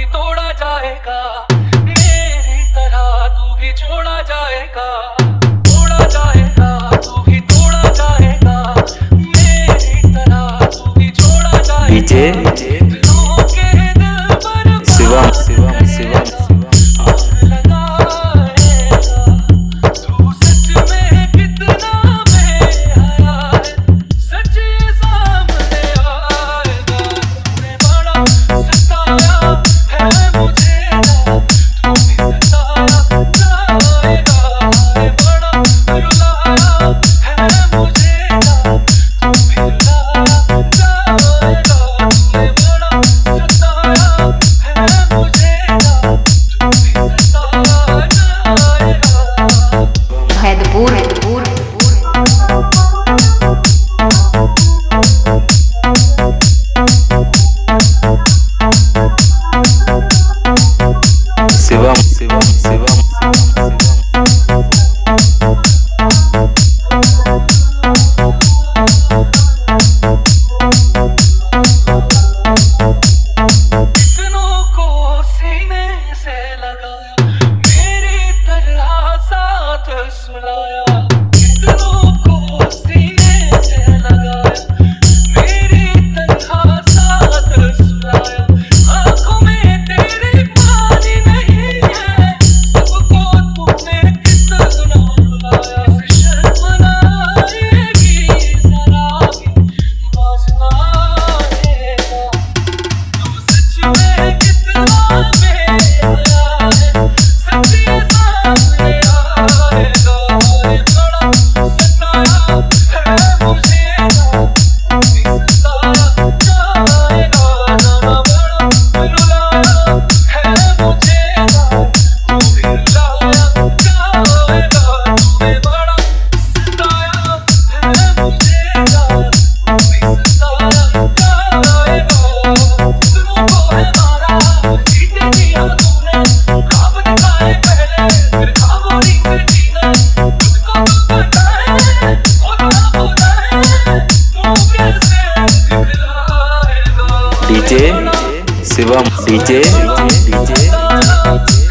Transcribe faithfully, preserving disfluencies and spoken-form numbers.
तोड़ा जाएगा, मेरी तरह तू भी छोड़ा जाएगा, तोड़ा जाएगा तू भी तोड़ा जाएगा, मेरी तरह तू भी छोड़ा जाएगा। डीजे शिवम शिवम शिवम शिवम शिवम शिवम कितनों को सीने से लगाया, मेरी तरह साथ सुलाया, कितनों को सीने से लगाया, मेरी तरह साथ सुलाया। आंखों में तेरे पानी नहीं है, सबको तूने कितना बुलाया। शर्म ना आएगी जरा भी, बाज ना आएगा, तू सच में कितना बेहया है, सच्ची सामने आएगा। बड़ा सताया है मुझे ना, तू भी सताया जाएगा। ना बड़ा रुलाया है मुझे ना, तू भी रुलाया जाएगा। तूने बड़ा सताया है मुझे ना, तू भी सताया जाएगा। दिलों को है मारा, जीते दिया तूने, ख्वाब दिखाए पहले, फिर ख्वाबों ही से जीना। तुझको तो पता है, होता होता है, मुँह पे से दिखलाएगा। DJ Shivam DJ DJ